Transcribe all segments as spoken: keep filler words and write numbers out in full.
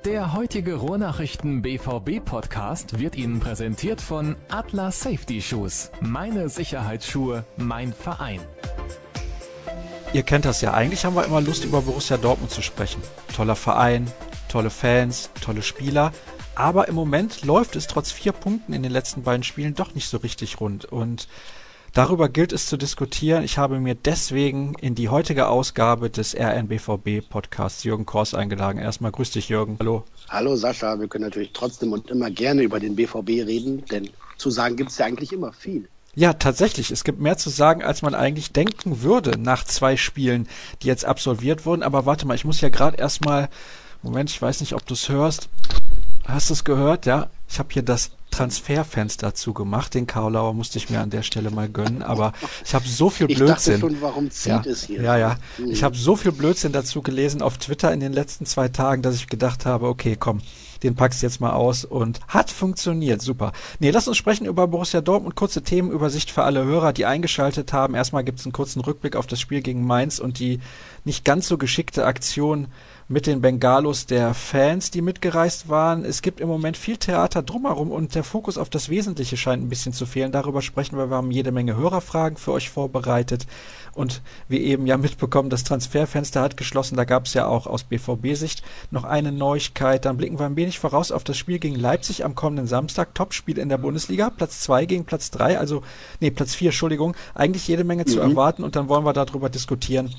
Der heutige Ruhrnachrichten B V B-Podcast wird Ihnen präsentiert von Adler Safety Shoes. Meine Sicherheitsschuhe, mein Verein. Ihr kennt das ja, eigentlich haben wir immer Lust, über Borussia Dortmund zu sprechen. Toller Verein, tolle Fans, tolle Spieler. Aber im Moment läuft es trotz vier Punkten in den letzten beiden Spielen doch nicht so richtig rund. Und darüber gilt es zu diskutieren. Ich habe mir deswegen in die heutige Ausgabe des R N B V B-Podcasts Jürgen Kors eingeladen. Erstmal grüß dich, Jürgen. Hallo. Hallo Sascha, wir können natürlich trotzdem und immer gerne über den B V B reden, denn zu sagen gibt es ja eigentlich immer viel. Ja, tatsächlich. Es gibt mehr zu sagen, als man eigentlich denken würde nach zwei Spielen, die jetzt absolviert wurden. Aber warte mal, ich muss ja gerade erstmal... Moment, ich weiß nicht, ob du es hörst. Hast du es gehört? Ja, ich habe hier das Transferfenster zugemacht. Den Karlauer musste ich mir an der Stelle mal gönnen, aber ich habe so viel Blödsinn. Ich dachte schon, warum zieht ja, es hier? Ja, ja. Mhm. Ich habe so viel Blödsinn dazu gelesen auf Twitter in den letzten zwei Tagen, dass ich gedacht habe, okay, komm, den packst du jetzt mal aus und hat funktioniert. Super. Nee, lass uns sprechen über Borussia Dortmund. Kurze Themenübersicht für alle Hörer, die eingeschaltet haben. Erstmal gibt es einen kurzen Rückblick auf das Spiel gegen Mainz und die nicht ganz so geschickte Aktion mit den Bengalos der Fans, die mitgereist waren. Es gibt im Moment viel Theater drumherum und der Fokus auf das Wesentliche scheint ein bisschen zu fehlen. Darüber sprechen wir. Wir haben jede Menge Hörerfragen für euch vorbereitet und wie eben ja mitbekommen, das Transferfenster hat geschlossen. Da gab es ja auch aus B V B-Sicht noch eine Neuigkeit. Dann blicken wir ein wenig voraus auf das Spiel gegen Leipzig am kommenden Samstag. Topspiel in der Bundesliga. Platz zwei gegen Platz drei, also nee, Platz vier, Entschuldigung. Eigentlich jede Menge mhm. zu erwarten und dann wollen wir darüber diskutieren,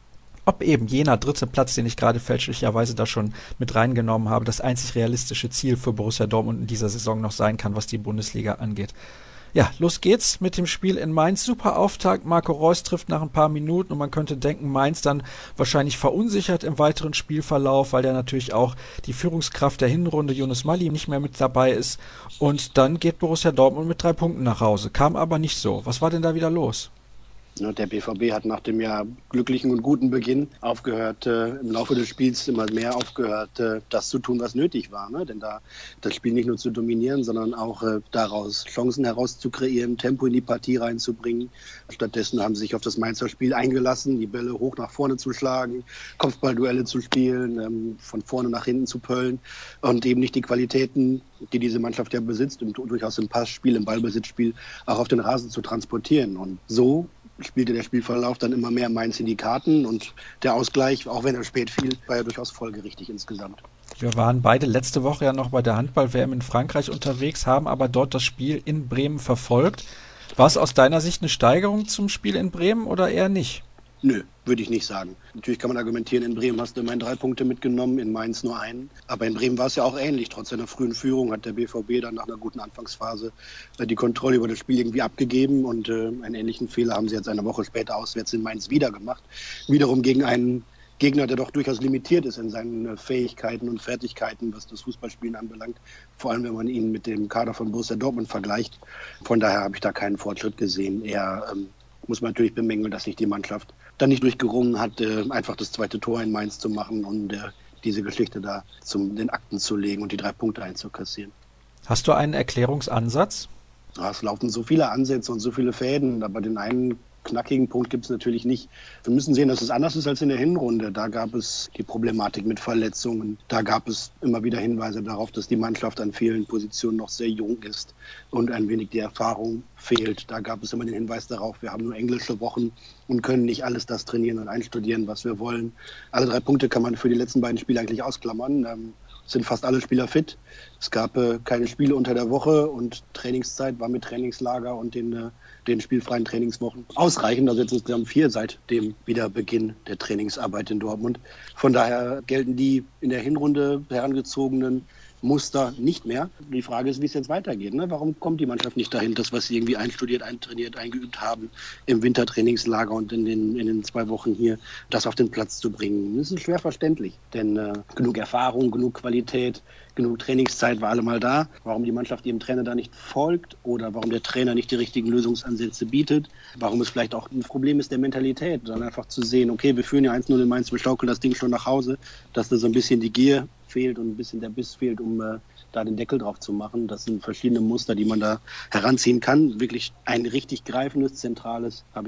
ob eben jener dritte Platz, den ich gerade fälschlicherweise da schon mit reingenommen habe, das einzig realistische Ziel für Borussia Dortmund in dieser Saison noch sein kann, was die Bundesliga angeht. Ja, los geht's mit dem Spiel in Mainz. Super Auftakt. Marco Reus trifft nach ein paar Minuten und man könnte denken, Mainz dann wahrscheinlich verunsichert im weiteren Spielverlauf, weil ja natürlich auch die Führungskraft der Hinrunde, Yunus Mali, nicht mehr mit dabei ist. Und dann geht Borussia Dortmund mit drei Punkten nach Hause. Kam aber nicht so. Was war denn da wieder los? Der B V B hat nach dem ja glücklichen und guten Beginn aufgehört, äh, im Laufe des Spiels immer mehr aufgehört, äh, das zu tun, was nötig war. Ne? Denn da das Spiel nicht nur zu dominieren, sondern auch äh, daraus Chancen herauszukreieren, Tempo in die Partie reinzubringen. Stattdessen haben sie sich auf das Mainzer Spiel eingelassen, die Bälle hoch nach vorne zu schlagen, Kopfballduelle zu spielen, ähm, von vorne nach hinten zu pöllen und eben nicht die Qualitäten, die diese Mannschaft ja besitzt, und durchaus im Passspiel, im Ballbesitzspiel auch auf den Rasen zu transportieren. Und so spielte der Spielverlauf dann immer mehr Mainz in die Karten und der Ausgleich, auch wenn er spät fiel, war ja durchaus folgerichtig insgesamt. Wir waren beide letzte Woche ja noch bei der Handball-W M in Frankreich unterwegs, haben aber dort das Spiel in Bremen verfolgt. War es aus deiner Sicht eine Steigerung zum Spiel in Bremen oder eher nicht? Nö, würde ich nicht sagen. Natürlich kann man argumentieren, in Bremen hast du immerhin drei Punkte mitgenommen, in Mainz nur einen. Aber in Bremen war es ja auch ähnlich. Trotz seiner frühen Führung hat der B V B dann nach einer guten Anfangsphase die Kontrolle über das Spiel irgendwie abgegeben. Und äh, einen ähnlichen Fehler haben sie jetzt eine Woche später auswärts in Mainz wieder gemacht. Wiederum gegen einen Gegner, der doch durchaus limitiert ist in seinen Fähigkeiten und Fertigkeiten, was das Fußballspielen anbelangt. Vor allem, wenn man ihn mit dem Kader von Borussia Dortmund vergleicht. Von daher habe ich da keinen Fortschritt gesehen. Eher ähm, muss man natürlich bemängeln, dass sich die Mannschaft dann nicht durchgerungen hat, äh, einfach das zweite Tor in Mainz zu machen und äh, diese Geschichte da zum den Akten zu legen und die drei Punkte einzukassieren. Hast du einen Erklärungsansatz? Ja, es laufen so viele Ansätze und so viele Fäden, aber den einen knackigen Punkt gibt es natürlich nicht. Wir müssen sehen, dass es anders ist als in der Hinrunde. Da gab es die Problematik mit Verletzungen. Da gab es immer wieder Hinweise darauf, dass die Mannschaft an vielen Positionen noch sehr jung ist und ein wenig die Erfahrung fehlt. Da gab es immer den Hinweis darauf, wir haben nur englische Wochen und können nicht alles das trainieren und einstudieren, was wir wollen. Alle drei Punkte kann man für die letzten beiden Spiele eigentlich ausklammern. Ähm, sind fast alle Spieler fit. Es gab äh, keine Spiele unter der Woche und Trainingszeit war mit Trainingslager und den, äh, den spielfreien Trainingswochen ausreichend. Also jetzt insgesamt vier seit dem Wiederbeginn der Trainingsarbeit in Dortmund. Von daher gelten die in der Hinrunde herangezogenen Muster nicht mehr. Die Frage ist, wie es jetzt weitergeht. Ne? Warum kommt die Mannschaft nicht dahin, das, was sie irgendwie einstudiert, eintrainiert, eingeübt haben, im Wintertrainingslager und in den, in den zwei Wochen hier, das auf den Platz zu bringen? Das ist schwer verständlich, denn äh, genug Erfahrung, genug Qualität, genug Trainingszeit war allemal da. Warum die Mannschaft ihrem Trainer da nicht folgt oder warum der Trainer nicht die richtigen Lösungsansätze bietet, warum es vielleicht auch ein Problem ist der Mentalität, dann einfach zu sehen, okay, wir führen ja eins null in Mainz, wir schaukeln das Ding schon nach Hause, dass da so ein bisschen die Gier fehlt und ein bisschen der Biss fehlt, um äh, da den Deckel drauf zu machen. Das sind verschiedene Muster, die man da heranziehen kann. Wirklich ein richtig greifendes, zentrales habe ich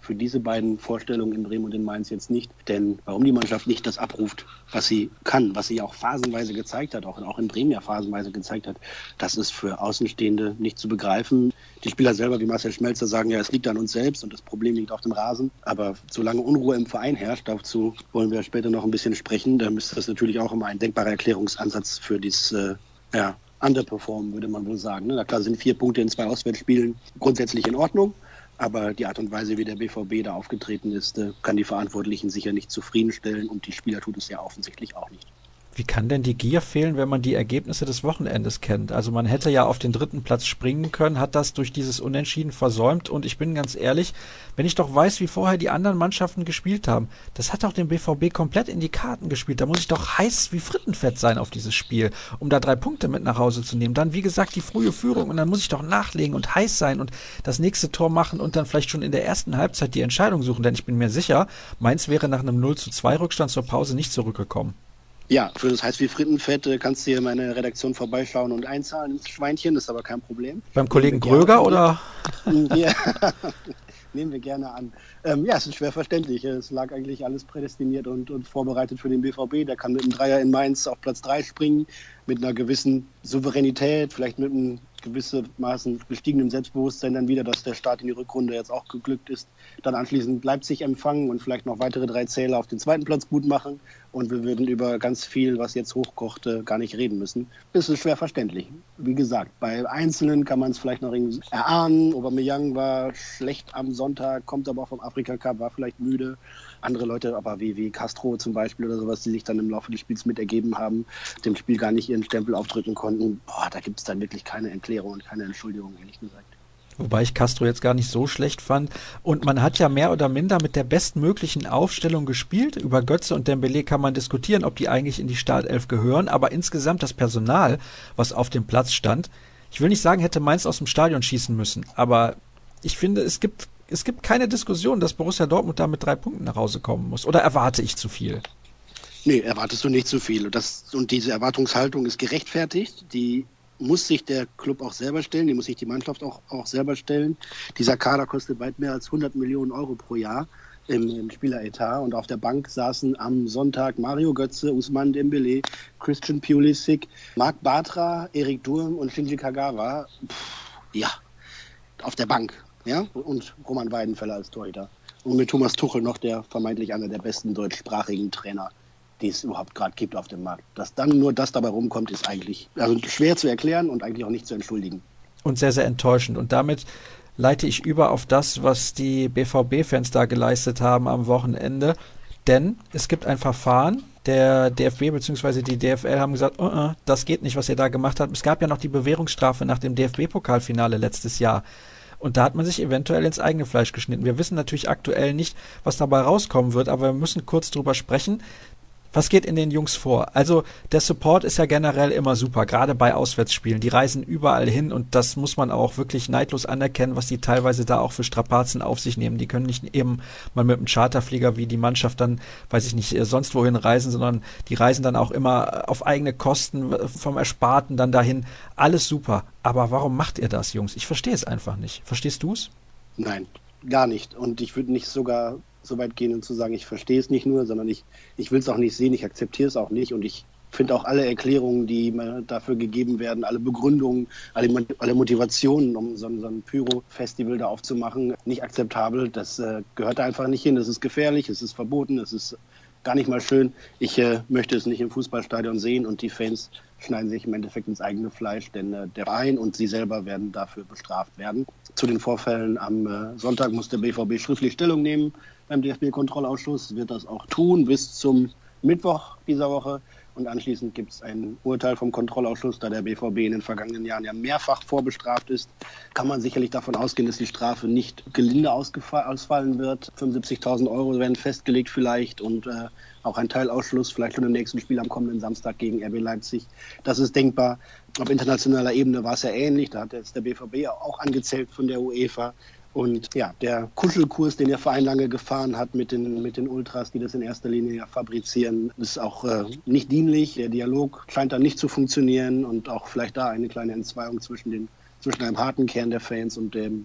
für diese beiden Vorstellungen in Bremen und in Mainz jetzt nicht. Denn warum die Mannschaft nicht das abruft, was sie kann, was sie auch phasenweise gezeigt hat, auch, auch in Bremen ja phasenweise gezeigt hat, das ist für Außenstehende nicht zu begreifen. Die Spieler selber, wie Marcel Schmelzer, sagen ja, es liegt an uns selbst und das Problem liegt auf dem Rasen. Aber solange Unruhe im Verein herrscht, dazu wollen wir später noch ein bisschen sprechen, dann ist das natürlich auch immer ein denkbarer Erklärungsansatz für dieses, äh, ja, Underperformen, würde man wohl sagen. Na klar sind vier Punkte in zwei Auswärtsspielen grundsätzlich in Ordnung, aber die Art und Weise, wie der B V B da aufgetreten ist, kann die Verantwortlichen sicher nicht zufriedenstellen und die Spieler tut es ja offensichtlich auch nicht. Wie kann denn die Gier fehlen, wenn man die Ergebnisse des Wochenendes kennt? Also man hätte ja auf den dritten Platz springen können, hat das durch dieses Unentschieden versäumt und ich bin ganz ehrlich, wenn ich doch weiß, wie vorher die anderen Mannschaften gespielt haben, das hat doch dem B V B komplett in die Karten gespielt. Da muss ich doch heiß wie Frittenfett sein auf dieses Spiel, um da drei Punkte mit nach Hause zu nehmen. Dann, wie gesagt, die frühe Führung und dann muss ich doch nachlegen und heiß sein und das nächste Tor machen und dann vielleicht schon in der ersten Halbzeit die Entscheidung suchen, denn ich bin mir sicher, Mainz wäre nach einem null zu zwei Rückstand zur Pause nicht zurückgekommen. Ja, für das heißt wie Frittenfett kannst du hier in meine Redaktion vorbeischauen und einzahlen ins Schweinchen, das ist aber kein Problem. Beim Kollegen Gröger oder? Ja, nehmen wir gerne an. Ähm, ja, es ist schwer verständlich. Es lag eigentlich alles prädestiniert und, und vorbereitet für den B V B. Der kann mit einem Dreier in Mainz auf Platz drei springen, mit einer gewissen Souveränität, vielleicht mit einem gewissermaßen gestiegenem Selbstbewusstsein dann wieder, dass der Start in die Rückrunde jetzt auch geglückt ist. Dann anschließend Leipzig empfangen und vielleicht noch weitere drei Zähler auf den zweiten Platz gut machen. Und wir würden über ganz viel, was jetzt hochkocht, gar nicht reden müssen. Das ist schwer verständlich. Wie gesagt, bei Einzelnen kann man es vielleicht noch irgendwie erahnen. Aubameyang war schlecht am Sonntag, kommt aber auch vom Afrika Cup, war vielleicht müde. Andere Leute, aber wie, wie Castro zum Beispiel oder sowas, die sich dann im Laufe des Spiels mitergeben haben, dem Spiel gar nicht ihren Stempel aufdrücken konnten. Boah, da gibt es dann wirklich keine Erklärung und keine Entschuldigung, ehrlich gesagt. Wobei ich Castro jetzt gar nicht so schlecht fand. Und man hat ja mehr oder minder mit der bestmöglichen Aufstellung gespielt. Über Götze und Dembélé kann man diskutieren, ob die eigentlich in die Startelf gehören. Aber insgesamt das Personal, was auf dem Platz stand, ich will nicht sagen, hätte Mainz aus dem Stadion schießen müssen. Aber ich finde, es gibt, es gibt keine Diskussion, dass Borussia Dortmund da mit drei Punkten nach Hause kommen muss. Oder erwarte ich zu viel? Nee, erwartest du nicht zu viel. Und, das, und diese Erwartungshaltung ist gerechtfertigt. Die muss sich der Club auch selber stellen, die muss sich die Mannschaft auch, auch selber stellen. Dieser Kader kostet weit mehr als hundert Millionen Euro pro Jahr im, im Spieleretat und auf der Bank saßen am Sonntag Mario Götze, Ousmane Dembélé, Christian Pulisic, Marc Bartra, Erik Durm und Shinji Kagawa. Pff, ja, auf der Bank, ja, und Roman Weidenfeller als Torhüter. Und mit Thomas Tuchel noch der vermeintlich einer der besten deutschsprachigen Trainer, die es überhaupt gerade gibt auf dem Markt. Dass dann nur das dabei rumkommt, ist eigentlich also schwer zu erklären und eigentlich auch nicht zu entschuldigen. Und sehr, sehr enttäuschend. Und damit leite ich über auf das, was die B V B-Fans da geleistet haben am Wochenende. Denn es gibt ein Verfahren. Der D F B bzw. die D F L haben gesagt, uh -uh, das geht nicht, was ihr da gemacht habt. Es gab ja noch die Bewährungsstrafe nach dem D F B-Pokalfinale letztes Jahr. Und da hat man sich eventuell ins eigene Fleisch geschnitten. Wir wissen natürlich aktuell nicht, was dabei rauskommen wird, aber wir müssen kurz drüber sprechen. Was geht in den Jungs vor? Also der Support ist ja generell immer super, gerade bei Auswärtsspielen. Die reisen überall hin und das muss man auch wirklich neidlos anerkennen, was die teilweise da auch für Strapazen auf sich nehmen. Die können nicht eben mal mit einem Charterflieger wie die Mannschaft dann, weiß ich nicht, sonst wohin reisen, sondern die reisen dann auch immer auf eigene Kosten, vom Ersparten dann dahin. Alles super. Aber warum macht ihr das, Jungs? Ich verstehe es einfach nicht. Verstehst du es? Nein, gar nicht. Und ich würde nicht sogar so weit gehen und zu sagen, ich verstehe es nicht nur, sondern ich, ich will es auch nicht sehen, ich akzeptiere es auch nicht und ich finde auch alle Erklärungen, die dafür gegeben werden, alle Begründungen, alle, alle Motivationen, um so, so ein Pyro-Festival da aufzumachen, nicht akzeptabel. Das äh, gehört da einfach nicht hin, das ist gefährlich, es ist verboten, es ist gar nicht mal schön. Ich äh, möchte es nicht im Fußballstadion sehen und die Fans schneiden sich im Endeffekt ins eigene Fleisch, denn äh, der Verein und sie selber werden dafür bestraft werden. Zu den Vorfällen am äh, Sonntag muss der B V B schriftlich Stellung nehmen beim D F B-Kontrollausschuss, wird das auch tun bis zum Mittwoch dieser Woche. Und anschließend gibt es ein Urteil vom Kontrollausschuss, da der B V B in den vergangenen Jahren ja mehrfach vorbestraft ist. Kann man sicherlich davon ausgehen, dass die Strafe nicht gelinde ausfallen wird. fünfundsiebzigtausend Euro werden festgelegt vielleicht und äh, auch ein Teilausschluss, vielleicht schon im nächsten Spiel am kommenden Samstag gegen R B Leipzig. Das ist denkbar. Auf internationaler Ebene war es ja ähnlich. Da hat jetzt der B V B auch angezählt von der UEFA. Und ja, der Kuschelkurs, den der Verein lange gefahren hat mit den, mit den Ultras, die das in erster Linie ja fabrizieren, ist auch äh, nicht dienlich. Der Dialog scheint da nicht zu funktionieren und auch vielleicht da eine kleine Entzweiung zwischen, den, zwischen einem harten Kern der Fans und dem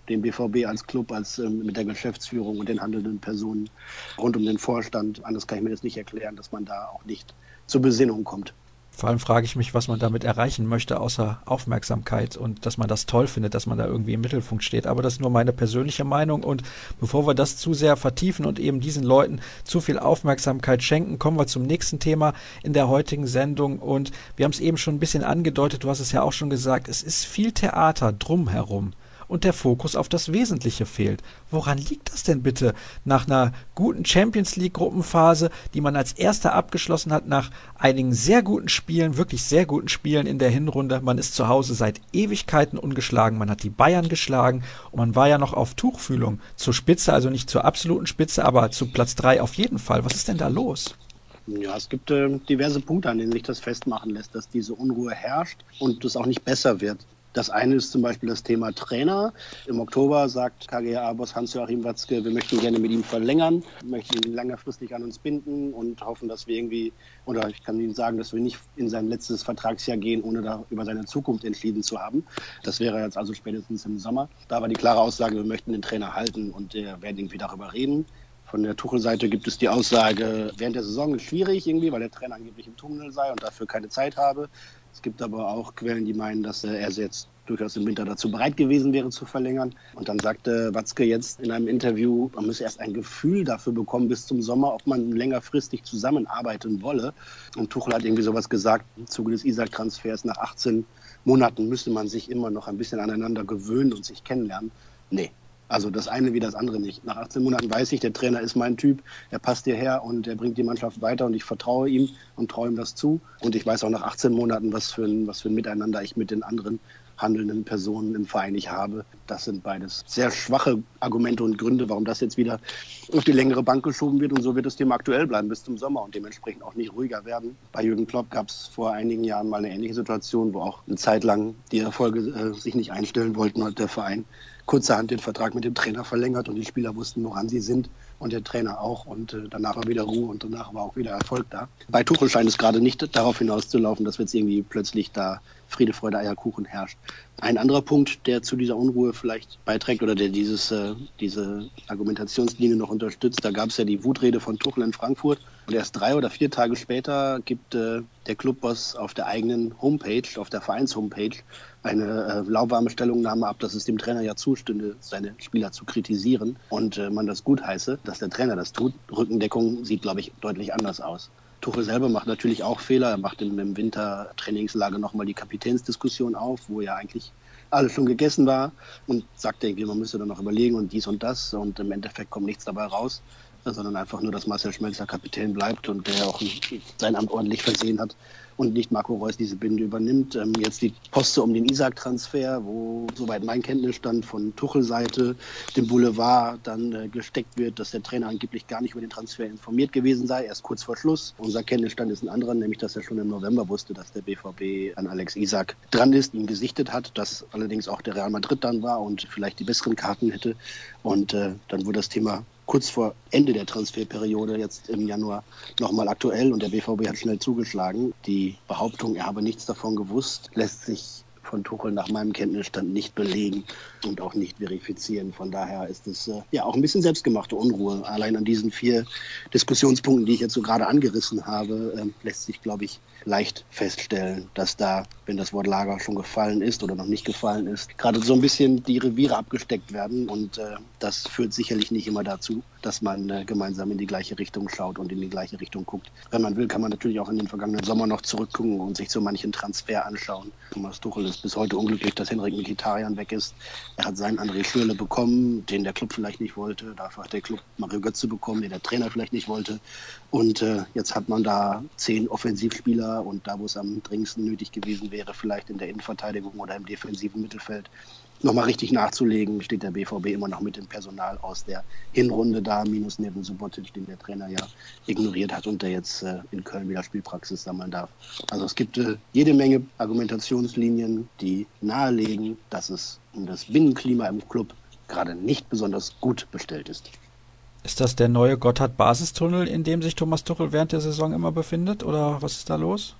den B V B als Club, als ähm, mit der Geschäftsführung und den handelnden Personen rund um den Vorstand. Anders kann ich mir das nicht erklären, dass man da auch nicht zur Besinnung kommt. Vor allem frage ich mich, was man damit erreichen möchte, außer Aufmerksamkeit und dass man das toll findet, dass man da irgendwie im Mittelpunkt steht. Aber das ist nur meine persönliche Meinung. Und bevor wir das zu sehr vertiefen und eben diesen Leuten zu viel Aufmerksamkeit schenken, kommen wir zum nächsten Thema in der heutigen Sendung. Und wir haben es eben schon ein bisschen angedeutet, du hast es ja auch schon gesagt, es ist viel Theater drumherum. Und der Fokus auf das Wesentliche fehlt. Woran liegt das denn bitte? Nach einer guten Champions-League-Gruppenphase, die man als erster abgeschlossen hat, nach einigen sehr guten Spielen, wirklich sehr guten Spielen in der Hinrunde. Man ist zu Hause seit Ewigkeiten ungeschlagen. Man hat die Bayern geschlagen und man war ja noch auf Tuchfühlung zur Spitze, also nicht zur absoluten Spitze, aber zu Platz drei auf jeden Fall. Was ist denn da los? Ja, es gibt äh, diverse Punkte, an denen sich das festmachen lässt, dass diese Unruhe herrscht und es auch nicht besser wird. Das eine ist zum Beispiel das Thema Trainer. Im Oktober sagt K G A-Boss Hans-Joachim Watzke, wir möchten gerne mit ihm verlängern, möchten ihn längerfristig an uns binden und hoffen, dass wir irgendwie, oder ich kann Ihnen sagen, dass wir nicht in sein letztes Vertragsjahr gehen, ohne da über seine Zukunft entschieden zu haben. Das wäre jetzt also spätestens im Sommer. Da war die klare Aussage, wir möchten den Trainer halten und wir werden irgendwie darüber reden. Von der Tuchel-Seite gibt es die Aussage, während der Saison ist schwierig irgendwie, weil der Trainer angeblich im Tunnel sei und dafür keine Zeit habe. Es gibt aber auch Quellen, die meinen, dass er jetzt durchaus im Winter dazu bereit gewesen wäre zu verlängern. Und dann sagte Watzke jetzt in einem Interview, man müsse erst ein Gefühl dafür bekommen bis zum Sommer, ob man längerfristig zusammenarbeiten wolle. Und Tuchel hat irgendwie sowas gesagt, im Zuge des Isak-Transfers, nach achtzehn Monaten müsste man sich immer noch ein bisschen aneinander gewöhnen und sich kennenlernen. Nee. Also das eine wie das andere nicht. Nach achtzehn Monaten weiß ich, der Trainer ist mein Typ, er passt hierher und er bringt die Mannschaft weiter und ich vertraue ihm und traue ihm das zu. Und ich weiß auch nach achtzehn Monaten, was für ein, was für ein Miteinander ich mit den anderen handelnden Personen im Verein nicht habe. Das sind beides sehr schwache Argumente und Gründe, warum das jetzt wieder auf die längere Bank geschoben wird. Und so wird das Thema aktuell bleiben bis zum Sommer und dementsprechend auch nicht ruhiger werden. Bei Jürgen Klopp gab es vor einigen Jahren mal eine ähnliche Situation, wo auch eine Zeit lang die Erfolge äh, sich nicht einstellen wollten und der Verein kurzerhand den Vertrag mit dem Trainer verlängert und die Spieler wussten, woran sie sind und der Trainer auch und äh, danach war wieder Ruhe und danach war auch wieder Erfolg da. Bei Tuchel scheint es gerade nicht darauf hinauszulaufen, dass jetzt irgendwie plötzlich da Friede, Freude, Eierkuchen herrscht. Ein anderer Punkt, der zu dieser Unruhe vielleicht beiträgt oder der dieses, äh, diese Argumentationslinie noch unterstützt, da gab es ja die Wutrede von Tuchel in Frankfurt und erst drei oder vier Tage später gibt äh, der Clubboss auf der eigenen Homepage, auf der Vereins-Homepage, eine äh, lauwarme Stellungnahme ab, dass es dem Trainer ja zustünde, seine Spieler zu kritisieren und äh, man das gut heiße, dass der Trainer das tut. Rückendeckung sieht, glaube ich, deutlich anders aus. Tuchel selber macht natürlich auch Fehler. Er macht im, im Winter-Trainingslager nochmal die Kapitänsdiskussion auf, wo ja eigentlich alles schon gegessen war und sagt irgendwie, man müsste dann noch überlegen und dies und das und im Endeffekt kommt nichts dabei raus, sondern einfach nur, dass Marcel Schmelzer Kapitän bleibt und der auch sein Amt ordentlich versehen hat und nicht Marco Reus diese Binde übernimmt. Ähm, jetzt die Poste um den Isak-Transfer, wo, soweit mein Kenntnisstand von Tuchel-Seite, dem Boulevard dann äh, gesteckt wird, dass der Trainer angeblich gar nicht über den Transfer informiert gewesen sei, erst kurz vor Schluss. Unser Kenntnisstand ist ein anderer, nämlich, dass er schon im November wusste, dass der B V B an Alex Isak dran ist, ihn gesichtet hat, dass allerdings auch der Real Madrid dann war und vielleicht die besseren Karten hätte. Und äh, dann wurde das Thema kurz vor Ende der Transferperiode, jetzt im Januar, nochmal aktuell und der B V B hat schnell zugeschlagen. Die Behauptung, er habe nichts davon gewusst, lässt sich von Tuchel nach meinem Kenntnisstand nicht belegen und auch nicht verifizieren. Von daher ist es äh, ja auch ein bisschen selbstgemachte Unruhe. Allein an diesen vier Diskussionspunkten, die ich jetzt so gerade angerissen habe, äh, lässt sich, glaube ich, leicht feststellen, dass da, wenn das Wort Lager schon gefallen ist oder noch nicht gefallen ist, gerade so ein bisschen die Reviere abgesteckt werden und äh, das führt sicherlich nicht immer dazu, dass man äh, gemeinsam in die gleiche Richtung schaut und in die gleiche Richtung guckt. Wenn man will, kann man natürlich auch in den vergangenen Sommer noch zurückgucken und sich so manchen Transfer anschauen. Thomas Tuchel ist bis heute unglücklich, dass Henrik Mkhitaryan weg ist. Er hat seinen André Schürrle bekommen, den der Club vielleicht nicht wollte. Dafür hat der Club Mario Götze bekommen, den der Trainer vielleicht nicht wollte. Und äh, jetzt hat man da zehn Offensivspieler und da, wo es am dringendsten nötig gewesen wäre, vielleicht in der Innenverteidigung oder im defensiven Mittelfeld, nochmal richtig nachzulegen, steht der B V B immer noch mit dem Personal aus der Hinrunde da, minus Neven Subotic, den der Trainer ja ignoriert hat und der jetzt äh, in Köln wieder Spielpraxis sammeln darf. Also es gibt äh, jede Menge Argumentationslinien, die nahelegen, dass es um das Binnenklima im Club gerade nicht besonders gut bestellt ist. Ist das der neue Gotthard-Basistunnel, in dem sich Thomas Tuchel während der Saison immer befindet, oder was ist da los?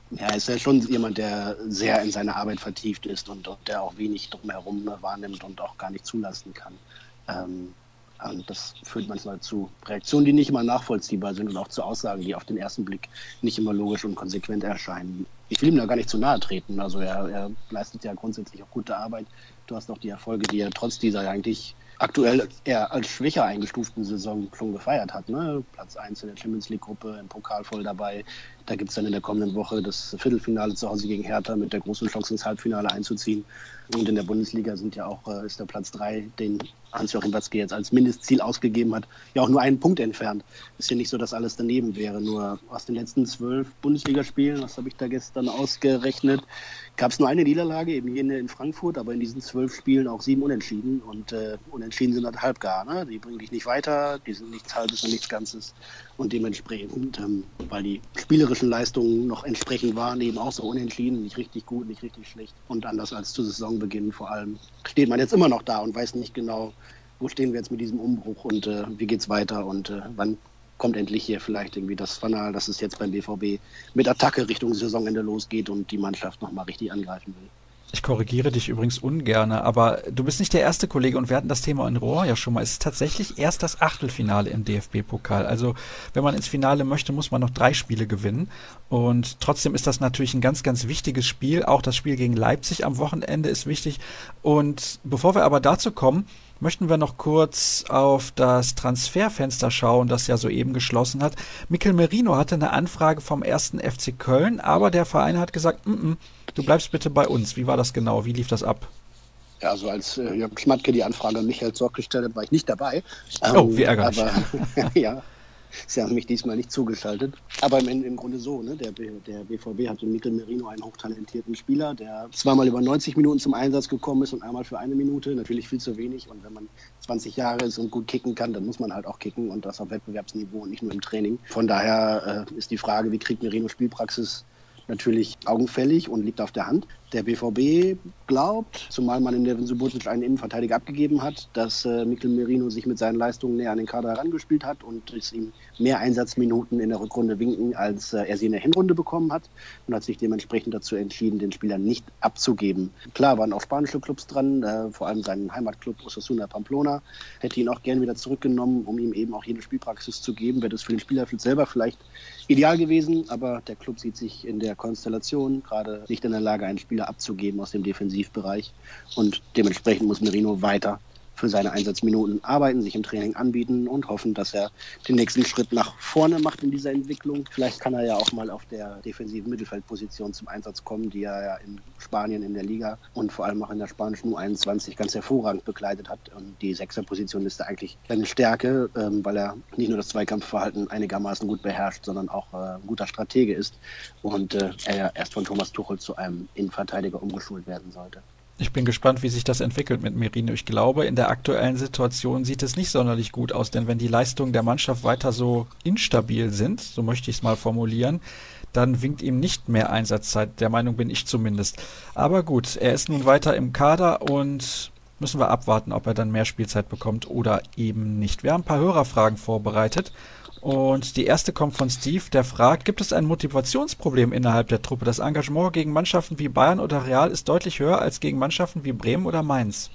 Ja, er ist ja schon jemand, der sehr in seine Arbeit vertieft ist und, und der auch wenig drumherum wahrnimmt und auch gar nicht zulassen kann. Ähm, und das führt manchmal zu Reaktionen, die nicht immer nachvollziehbar sind und auch zu Aussagen, die auf den ersten Blick nicht immer logisch und konsequent erscheinen. Ich will ihm da gar nicht zu nahe treten. Also er, er leistet ja grundsätzlich auch gute Arbeit. Du hast auch die Erfolge, die er trotz dieser eigentlich aktuell eher als schwächer eingestuften Saison schon gefeiert hat. Ne? Platz eins in der Champions League Gruppe, im Pokal voll dabei. Da gibt es dann in der kommenden Woche das Viertelfinale zu Hause gegen Hertha mit der großen Chance ins Halbfinale einzuziehen. Und in der Bundesliga sind ja auch, äh, ist der Platz drei, den Hans-Joachim Watzke jetzt als Mindestziel ausgegeben hat, ja auch nur einen Punkt entfernt. Ist ja nicht so, dass alles daneben wäre. Nur aus den letzten zwölf Bundesligaspielen, was habe ich da gestern ausgerechnet, gab es nur eine Niederlage, eben jene in Frankfurt, aber in diesen zwölf Spielen auch sieben Unentschieden. Und äh, Unentschieden sind halt halbgar. Ne? Die bringen dich nicht weiter, die sind nichts Halbes und nichts Ganzes. Und dementsprechend, ähm, weil die spielerischen Leistungen noch entsprechend waren, eben auch so unentschieden, nicht richtig gut, nicht richtig schlecht. Und anders als zu Saisonbeginn vor allem, steht man jetzt immer noch da und weiß nicht genau, wo stehen wir jetzt mit diesem Umbruch und äh, wie geht's weiter und äh, wann kommt endlich hier vielleicht irgendwie das Fanal, dass es jetzt beim B V B mit Attacke Richtung Saisonende losgeht und die Mannschaft nochmal richtig angreifen will. Ich korrigiere dich übrigens ungerne, aber du bist nicht der erste Kollege und wir hatten das Thema in Rohr ja schon mal. Es ist tatsächlich erst das Achtelfinale im D F B-Pokal. Also wenn man ins Finale möchte, muss man noch drei Spiele gewinnen. Und trotzdem ist das natürlich ein ganz, ganz wichtiges Spiel. Auch das Spiel gegen Leipzig am Wochenende ist wichtig. Und bevor wir aber dazu kommen, möchten wir noch kurz auf das Transferfenster schauen, das ja soeben geschlossen hat. Mikel Merino hatte eine Anfrage vom ersten F C Köln, aber der Verein hat gesagt, mm-mm, du bleibst bitte bei uns. Wie war das genau? Wie lief das ab? Ja, also als äh, Jörg Schmatke die Anfrage an Michael Zorc gestellt hat, war ich nicht dabei. Ähm, oh, wie ärgerlich. Aber ja, sie haben mich diesmal nicht zugeschaltet. Aber im, im Grunde so, ne? Der, der B V B hatte Mikel Merino, einen hochtalentierten Spieler, der zweimal über neunzig Minuten zum Einsatz gekommen ist und einmal für eine Minute. Natürlich viel zu wenig. Und wenn man zwanzig Jahre ist und gut kicken kann, dann muss man halt auch kicken und das auf Wettbewerbsniveau und nicht nur im Training. Von daher äh, ist die Frage, wie kriegt Merino Spielpraxis, natürlich augenfällig und liegt auf der Hand. Der B V B glaubt, zumal man in Neven Subotic einen Innenverteidiger abgegeben hat, dass äh, Mikel Merino sich mit seinen Leistungen näher an den Kader herangespielt hat und es ihm mehr Einsatzminuten in der Rückrunde winken, als äh, er sie in der Hinrunde bekommen hat und hat sich dementsprechend dazu entschieden, den Spieler nicht abzugeben. Klar waren auch spanische Clubs dran, äh, vor allem sein Heimatclub Osasuna Pamplona, hätte ihn auch gerne wieder zurückgenommen, um ihm eben auch jede Spielpraxis zu geben. Wäre das für den Spieler selber vielleicht ideal gewesen, aber der Club sieht sich in der Konstellation gerade nicht in der Lage, einen Spieler abzugeben aus dem Defensivbereich und dementsprechend muss Merino weiter für seine Einsatzminuten arbeiten, sich im Training anbieten und hoffen, dass er den nächsten Schritt nach vorne macht in dieser Entwicklung. Vielleicht kann er ja auch mal auf der defensiven Mittelfeldposition zum Einsatz kommen, die er ja in Spanien in der Liga und vor allem auch in der spanischen U einundzwanzig ganz hervorragend begleitet hat. Und die Sechserposition ist da eigentlich eine Stärke, ähm, weil er nicht nur das Zweikampfverhalten einigermaßen gut beherrscht, sondern auch äh, ein guter Stratege ist und äh, er ja erst von Thomas Tuchel zu einem Innenverteidiger umgeschult werden sollte. Ich bin gespannt, wie sich das entwickelt mit Merino. Ich glaube, in der aktuellen Situation sieht es nicht sonderlich gut aus, denn wenn die Leistungen der Mannschaft weiter so instabil sind, so möchte ich es mal formulieren, dann winkt ihm nicht mehr Einsatzzeit. Der Meinung bin ich zumindest. Aber gut, er ist nun weiter im Kader und müssen wir abwarten, ob er dann mehr Spielzeit bekommt oder eben nicht. Wir haben ein paar Hörerfragen vorbereitet. Und die erste kommt von Steve, der fragt, gibt es ein Motivationsproblem innerhalb der Truppe? Das Engagement gegen Mannschaften wie Bayern oder Real ist deutlich höher als gegen Mannschaften wie Bremen oder Mainz.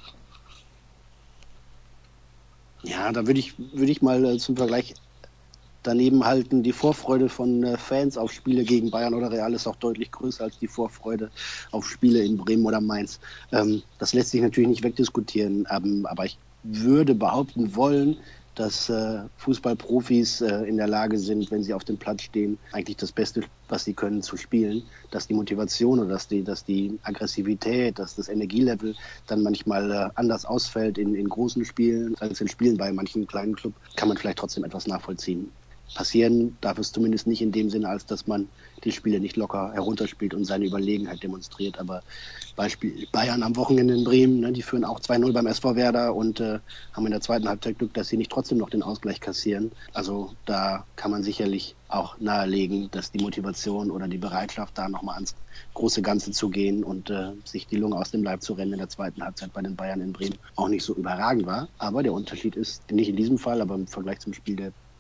Ja, da würde ich, würde ich mal äh, zum Vergleich daneben halten, die Vorfreude von äh, Fans auf Spiele gegen Bayern oder Real ist auch deutlich größer als die Vorfreude auf Spiele in Bremen oder Mainz. Ähm, das lässt sich natürlich nicht wegdiskutieren, ähm, aber ich würde behaupten wollen, dass äh, Fußballprofis äh, in der Lage sind, wenn sie auf dem Platz stehen, eigentlich das Beste, was sie können, zu spielen. Dass die Motivation oder dass die, dass die Aggressivität, dass das Energielevel dann manchmal äh, anders ausfällt in, in großen Spielen als in Spielen bei manchen kleinen Clubs, kann man vielleicht trotzdem etwas nachvollziehen. Passieren darf es zumindest nicht in dem Sinne, als dass man die Spiele nicht locker herunterspielt und seine Überlegenheit demonstriert. Aber Beispiel Bayern am Wochenende in Bremen, ne, die führen auch zwei null beim S V Werder und äh, haben in der zweiten Halbzeit Glück, dass sie nicht trotzdem noch den Ausgleich kassieren. Also da kann man sicherlich auch nahelegen, dass die Motivation oder die Bereitschaft, da nochmal ans große Ganze zu gehen und äh, sich die Lunge aus dem Leib zu rennen in der zweiten Halbzeit bei den Bayern in Bremen auch nicht so überragend war. Aber der Unterschied ist, nicht in diesem Fall, aber im Vergleich zum Spiel der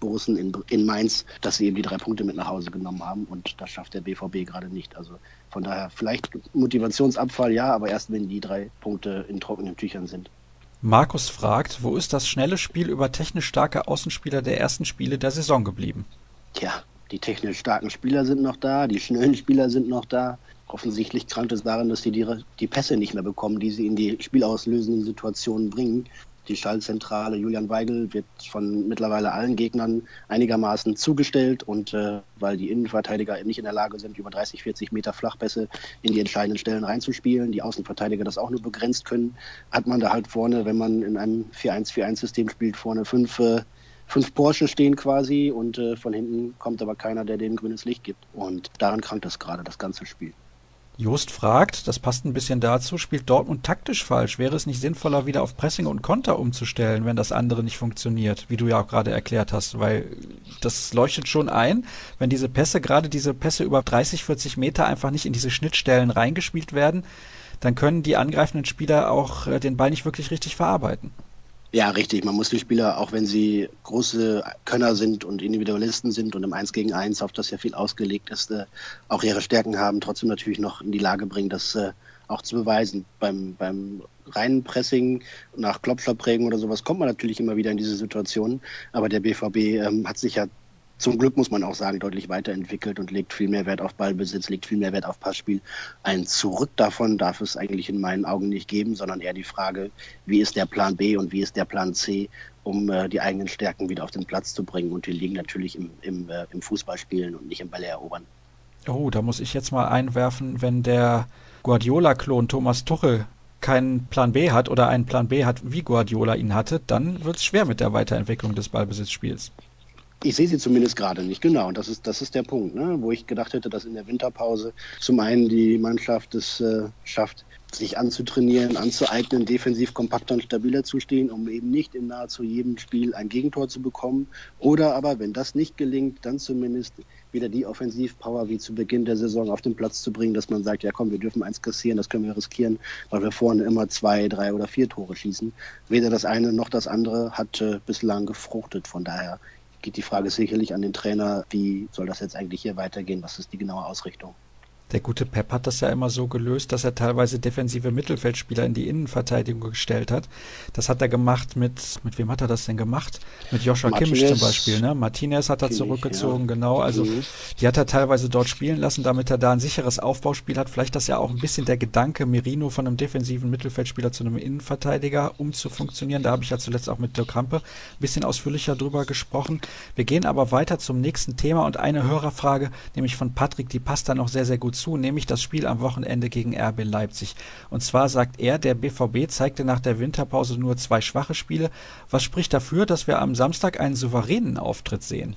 Borussen in, in Mainz, dass sie eben die drei Punkte mit nach Hause genommen haben und das schafft der B V B gerade nicht. Also von daher vielleicht Motivationsabfall, ja, aber erst wenn die drei Punkte in trockenen Tüchern sind. Markus fragt, wo ist das schnelle Spiel über technisch starke Außenspieler der ersten Spiele der Saison geblieben? Tja, die technisch starken Spieler sind noch da, die schnellen Spieler sind noch da. Offensichtlich krankt es daran, dass die, die die Pässe nicht mehr bekommen, die sie in die spielauslösenden Situationen bringen. Die Schallzentrale Julian Weigl wird von mittlerweile allen Gegnern einigermaßen zugestellt und äh, weil die Innenverteidiger nicht in der Lage sind, über dreißig, vierzig Meter Flachpässe in die entscheidenden Stellen reinzuspielen, die Außenverteidiger das auch nur begrenzt können, hat man da halt vorne, wenn man in einem vier eins vier eins System spielt, vorne fünf, äh, fünf Porsche stehen quasi und äh, von hinten kommt aber keiner, der denen grünes Licht gibt. Und daran krankt das gerade, das ganze Spiel. Jost fragt, das passt ein bisschen dazu, spielt Dortmund taktisch falsch? Wäre es nicht sinnvoller, wieder auf Pressing und Konter umzustellen, wenn das andere nicht funktioniert, wie du ja auch gerade erklärt hast? Weil das leuchtet schon ein, wenn diese Pässe, gerade diese Pässe über dreißig, vierzig Meter einfach nicht in diese Schnittstellen reingespielt werden, dann können die angreifenden Spieler auch den Ball nicht wirklich richtig verarbeiten. Ja, richtig. Man muss die Spieler, auch wenn sie große Könner sind und Individualisten sind und im Eins gegen Eins, auf das ja viel ausgelegt ist, äh, auch ihre Stärken haben, trotzdem natürlich noch in die Lage bringen, das äh, auch zu beweisen. Beim, beim reinen Pressing nach Klopschlerprägen oder sowas kommt man natürlich immer wieder in diese Situation. Aber der B V B ähm, hat sich ja zum Glück, muss man auch sagen, deutlich weiterentwickelt und legt viel mehr Wert auf Ballbesitz, legt viel mehr Wert auf Passspiel. Ein Zurück davon darf es eigentlich in meinen Augen nicht geben, sondern eher die Frage, wie ist der Plan B und wie ist der Plan C, um äh, die eigenen Stärken wieder auf den Platz zu bringen. Und die liegen natürlich im, im, äh, im Fußballspielen und nicht im Bälle erobern. Oh, da muss ich jetzt mal einwerfen, wenn der Guardiola-Klon Thomas Tuchel keinen Plan B hat oder einen Plan B hat, wie Guardiola ihn hatte, dann wird es schwer mit der Weiterentwicklung des Ballbesitzspiels. Ich sehe sie zumindest gerade nicht, genau. Und das ist, das ist der Punkt, ne? Wo ich gedacht hätte, dass in der Winterpause zum einen die Mannschaft es äh, schafft, sich anzutrainieren, anzueignen, defensiv kompakter und stabiler zu stehen, um eben nicht in nahezu jedem Spiel ein Gegentor zu bekommen. Oder aber, wenn das nicht gelingt, dann zumindest wieder die Offensivpower wie zu Beginn der Saison auf den Platz zu bringen, dass man sagt, ja komm, wir dürfen eins kassieren, das können wir riskieren, weil wir vorne immer zwei, drei oder vier Tore schießen. Weder das eine noch das andere hat äh, bislang gefruchtet. Von daher geht die Frage sicherlich an den Trainer, wie soll das jetzt eigentlich hier weitergehen, was ist die genaue Ausrichtung? Der gute Pep hat das ja immer so gelöst, dass er teilweise defensive Mittelfeldspieler in die Innenverteidigung gestellt hat. Das hat er gemacht mit, mit wem hat er das denn gemacht? Mit Joshua Martinez. Kimmich zum Beispiel, ne? Martinez hat er Kimmich, zurückgezogen, ja. genau. Also Mhm. die hat er teilweise dort spielen lassen, damit er da ein sicheres Aufbauspiel hat. Vielleicht das ja auch ein bisschen der Gedanke, Merino von einem defensiven Mittelfeldspieler zu einem Innenverteidiger umzufunktionieren. Da habe ich ja zuletzt auch mit Dirk Hampe ein bisschen ausführlicher drüber gesprochen. Wir gehen aber weiter zum nächsten Thema und eine Hörerfrage, nämlich von Patrick, die passt da noch sehr, sehr gut zu, nämlich das Spiel am Wochenende gegen R B Leipzig. Und zwar sagt er, der B V B zeigte nach der Winterpause nur zwei schwache Spiele. Was spricht dafür, dass wir am Samstag einen souveränen Auftritt sehen?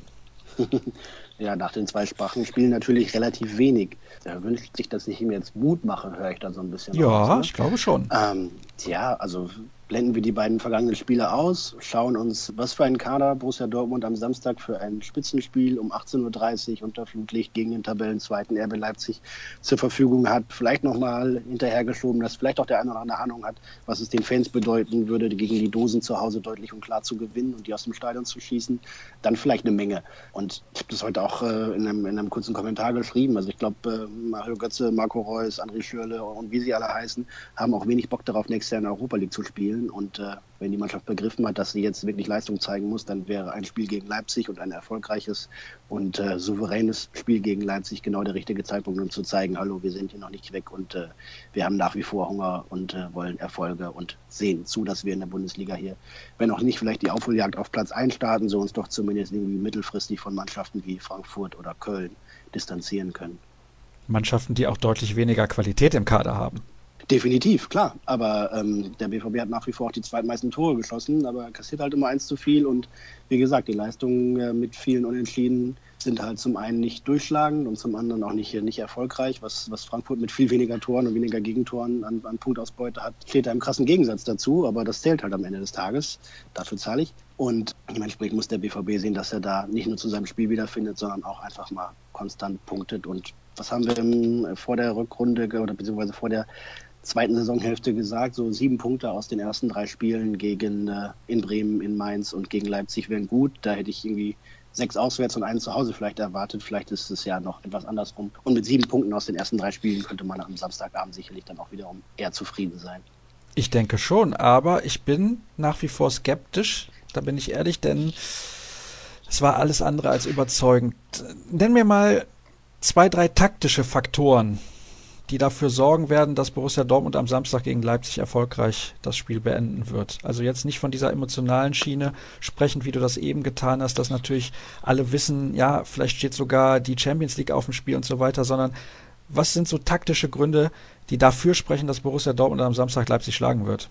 Ja, nach den zwei schwachen Spielen natürlich relativ wenig. Er wünscht sich, dass ich ihm jetzt Mut mache, höre ich da so ein bisschen Ja, raus, ne? ich glaube schon. Ähm, tja, also blenden wir die beiden vergangenen Spiele aus, schauen uns, was für einen Kader Borussia Dortmund am Samstag für ein Spitzenspiel um achtzehn Uhr dreißig unter Flutlicht gegen den Tabellenzweiten R B Leipzig zur Verfügung hat. Vielleicht nochmal hinterhergeschoben, dass vielleicht auch der eine oder andere Ahnung hat, was es den Fans bedeuten würde, gegen die Dosen zu Hause deutlich und klar zu gewinnen und die aus dem Stadion zu schießen. Dann vielleicht eine Menge. Und ich habe das heute auch äh, in, einem, in einem kurzen Kommentar geschrieben. Also ich glaube, äh, Mario Götze, Marco Reus, André Schürrle und wie sie alle heißen, haben auch wenig Bock darauf, nächstes Jahr in der Europa League zu spielen. Und äh, wenn die Mannschaft begriffen hat, dass sie jetzt wirklich Leistung zeigen muss, dann wäre ein Spiel gegen Leipzig und ein erfolgreiches und äh, souveränes Spiel gegen Leipzig genau der richtige Zeitpunkt, um zu zeigen, hallo, wir sind hier noch nicht weg und äh, wir haben nach wie vor Hunger und äh, wollen Erfolge und sehen zu, dass wir in der Bundesliga hier, wenn auch nicht vielleicht die Aufholjagd auf Platz eins starten, so uns doch zumindest irgendwie mittelfristig von Mannschaften wie Frankfurt oder Köln distanzieren können. Mannschaften, die auch deutlich weniger Qualität im Kader haben. Definitiv, klar. Aber ähm, der B V B hat nach wie vor auch die zweitmeisten Tore geschossen, aber kassiert halt immer eins zu viel. Und wie gesagt, die Leistungen äh, mit vielen Unentschieden sind halt zum einen nicht durchschlagend und zum anderen auch nicht, nicht erfolgreich. Was, was Frankfurt mit viel weniger Toren und weniger Gegentoren an, an Punktausbeute hat, steht da im krassen Gegensatz dazu. Aber das zählt halt am Ende des Tages. Dafür zahle ich. Und dementsprechend muss der B V B sehen, dass er da nicht nur zu seinem Spiel wiederfindet, sondern auch einfach mal konstant punktet. Und was haben wir im, vor der Rückrunde oder beziehungsweise vor der zweiten Saisonhälfte gesagt, so sieben Punkte aus den ersten drei Spielen gegen äh, in Bremen, in Mainz und gegen Leipzig wären gut. Da hätte ich irgendwie sechs auswärts und einen zu Hause vielleicht erwartet. Vielleicht ist es ja noch etwas andersrum. Und mit sieben Punkten aus den ersten drei Spielen könnte man am Samstagabend sicherlich dann auch wiederum eher zufrieden sein. Ich denke schon, aber ich bin nach wie vor skeptisch, da bin ich ehrlich, denn es war alles andere als überzeugend. Nenn mir mal zwei, drei taktische Faktoren, die dafür sorgen werden, dass Borussia Dortmund am Samstag gegen Leipzig erfolgreich das Spiel beenden wird. Also jetzt nicht von dieser emotionalen Schiene sprechend, wie du das eben getan hast, dass natürlich alle wissen, ja, vielleicht steht sogar die Champions League auf dem Spiel und so weiter, sondern was sind so taktische Gründe, die dafür sprechen, dass Borussia Dortmund am Samstag Leipzig schlagen wird?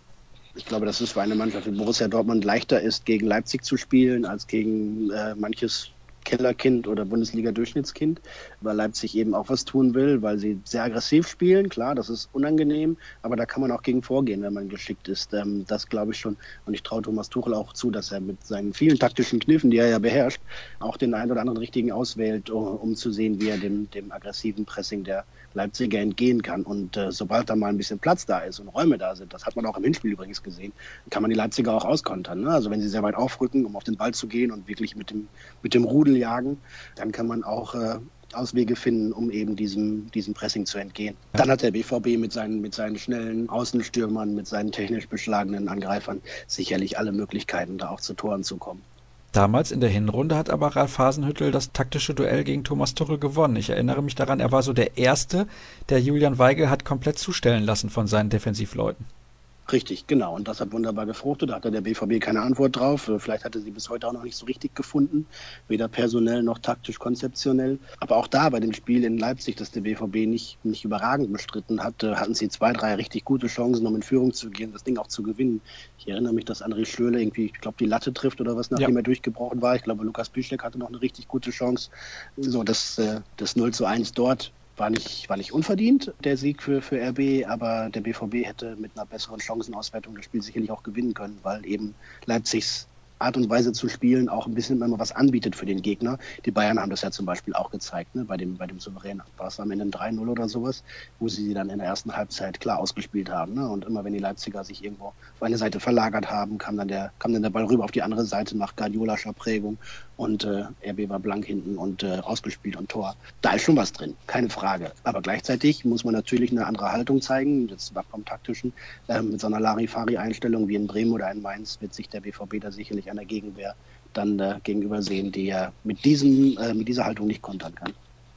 Ich glaube, dass es für eine Mannschaft wie Borussia Dortmund leichter ist, gegen Leipzig zu spielen, als gegen äh, manches Kellerkind oder Bundesliga-Durchschnittskind, weil Leipzig eben auch was tun will, weil sie sehr aggressiv spielen. Klar, das ist unangenehm, aber da kann man auch gegen vorgehen, wenn man geschickt ist. Ähm, das glaube ich schon. Und ich traue Thomas Tuchel auch zu, dass er mit seinen vielen taktischen Kniffen, die er ja beherrscht, auch den einen oder anderen richtigen auswählt, um, um zu sehen, wie er dem, dem aggressiven Pressing der Leipziger entgehen kann. Und äh, sobald da mal ein bisschen Platz da ist und Räume da sind, das hat man auch im Hinspiel übrigens gesehen, kann man die Leipziger auch auskontern. Ne? Also wenn sie sehr weit aufrücken, um auf den Ball zu gehen und wirklich mit dem, mit dem Rudel jagen, dann kann man auch äh, Auswege finden, um eben diesem, diesem Pressing zu entgehen. Ja. Dann hat der B V B mit seinen, mit seinen schnellen Außenstürmern, mit seinen technisch beschlagenen Angreifern sicherlich alle Möglichkeiten, da auch zu Toren zu kommen. Damals in der Hinrunde hat aber Ralf Hasenhüttl das taktische Duell gegen Thomas Tuchel gewonnen. Ich erinnere mich daran, er war so der Erste, der Julian Weigl hat komplett zustellen lassen von seinen Defensivleuten. Richtig, genau. Und das hat wunderbar gefruchtet. Da hatte der B V B keine Antwort drauf. Vielleicht hatte sie bis heute auch noch nicht so richtig gefunden. Weder personell noch taktisch konzeptionell. Aber auch da bei dem Spiel in Leipzig, das der B V B nicht, nicht überragend bestritten hat, hatten sie zwei, drei richtig gute Chancen, um in Führung zu gehen, das Ding auch zu gewinnen. Ich erinnere mich, dass André Schlöle irgendwie, ich glaube, die Latte trifft oder was, nachdem ja. er durchgebrochen war. Ich glaube, Lukas Piszczek hatte noch eine richtig gute Chance. So, das, das null zu eins dort War nicht, war nicht unverdient, der Sieg für, für R B, aber der B V B hätte mit einer besseren Chancenauswertung das Spiel sicherlich auch gewinnen können, weil eben Leipzigs Art und Weise zu spielen auch ein bisschen immer was anbietet für den Gegner. Die Bayern haben das ja zum Beispiel auch gezeigt, ne? bei dem, bei dem Souverän war es am Ende ein drei null oder sowas, wo sie sie dann in der ersten Halbzeit klar ausgespielt haben. Ne? Und immer wenn die Leipziger sich irgendwo auf eine Seite verlagert haben, kam dann der, kam dann der Ball rüber auf die andere Seite nach Guardiolascher Prägung und äh, R B war blank hinten und äh, ausgespielt und Tor. Da ist schon was drin, keine Frage. Aber gleichzeitig muss man natürlich eine andere Haltung zeigen, jetzt vom Taktischen, äh, mit so einer Larifari-Einstellung wie in Bremen oder in Mainz wird sich der B V B da sicherlich einer Gegenwehr dann äh, gegenüber sehen, die er mit, diesem, äh, mit dieser Haltung nicht kontern kann.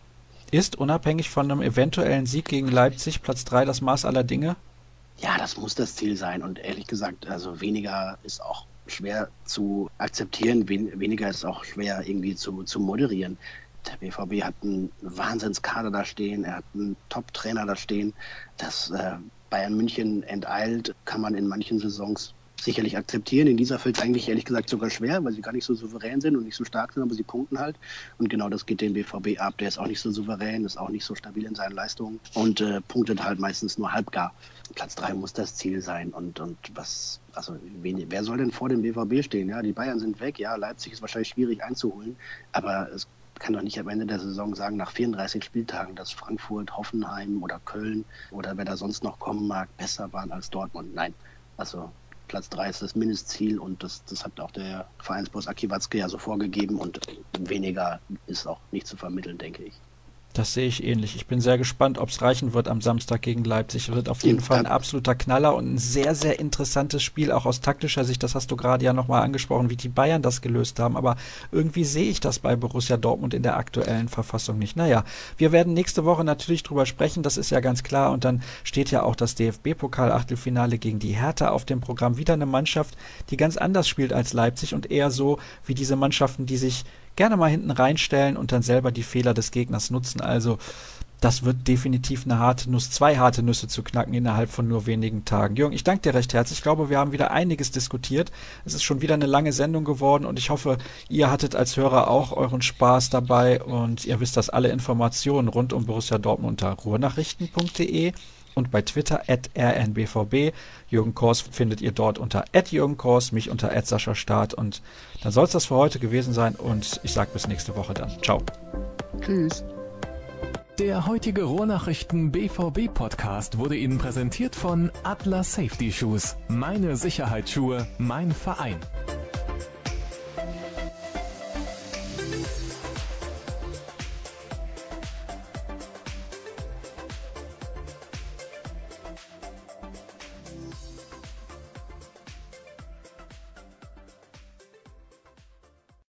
Ist unabhängig von einem eventuellen Sieg gegen Leipzig Platz drei das Maß aller Dinge? Ja, das muss das Ziel sein und ehrlich gesagt, also weniger ist auch schwer zu akzeptieren, wen, weniger ist auch schwer irgendwie zu, zu moderieren. Der B V B hat einen Wahnsinnskader da stehen, er hat einen Top-Trainer da stehen. Das äh, Bayern München enteilt, kann man in manchen Saisons sicherlich akzeptieren. In dieser fällt es eigentlich ehrlich gesagt sogar schwer, weil sie gar nicht so souverän sind und nicht so stark sind, aber sie punkten halt. Und genau das geht den B V B ab. Der ist auch nicht so souverän, ist auch nicht so stabil in seinen Leistungen und äh, punktet halt meistens nur halbgar. Platz drei muss das Ziel sein. Und, und was, also wen, wer soll denn vor dem B V B stehen? Ja, die Bayern sind weg, ja, Leipzig ist wahrscheinlich schwierig einzuholen, aber es kann doch nicht am Ende der Saison sagen, nach vierunddreißig Spieltagen, dass Frankfurt, Hoffenheim oder Köln oder wer da sonst noch kommen mag, besser waren als Dortmund. Nein, also Platz drei ist das Mindestziel und das, das hat auch der Vereinsboss Aki Watzke ja so vorgegeben und weniger ist auch nicht zu vermitteln, denke ich. Das sehe ich ähnlich. Ich bin sehr gespannt, ob es reichen wird am Samstag gegen Leipzig. Wird auf jeden Fall ein absoluter Knaller und ein sehr, sehr interessantes Spiel, auch aus taktischer Sicht. Das hast du gerade ja nochmal angesprochen, wie die Bayern das gelöst haben. Aber irgendwie sehe ich das bei Borussia Dortmund in der aktuellen Verfassung nicht. Naja, wir werden nächste Woche natürlich drüber sprechen, das ist ja ganz klar. Und dann steht ja auch das D F B-Pokal-Achtelfinale gegen die Hertha auf dem Programm. Wieder eine Mannschaft, die ganz anders spielt als Leipzig und eher so wie diese Mannschaften, die sich gerne mal hinten reinstellen und dann selber die Fehler des Gegners nutzen. Also das wird definitiv eine harte Nuss, zwei harte Nüsse zu knacken innerhalb von nur wenigen Tagen. Jürgen, ich danke dir recht herzlich. Ich glaube, wir haben wieder einiges diskutiert. Es ist schon wieder eine lange Sendung geworden und ich hoffe, ihr hattet als Hörer auch euren Spaß dabei und ihr wisst, dass alle Informationen rund um Borussia Dortmund unter ruhrnachrichten punkt de und bei Twitter at r n b v b. Jürgen Kors findet ihr dort unter at Jürgen Kors, mich unter at Sascha Staat. Und dann soll es das für heute gewesen sein und ich sage bis nächste Woche dann. Ciao. Tschüss. Der heutige Ruhrnachrichten B V B Podcast wurde Ihnen präsentiert von Atlas Safety Shoes. Meine Sicherheitsschuhe, mein Verein.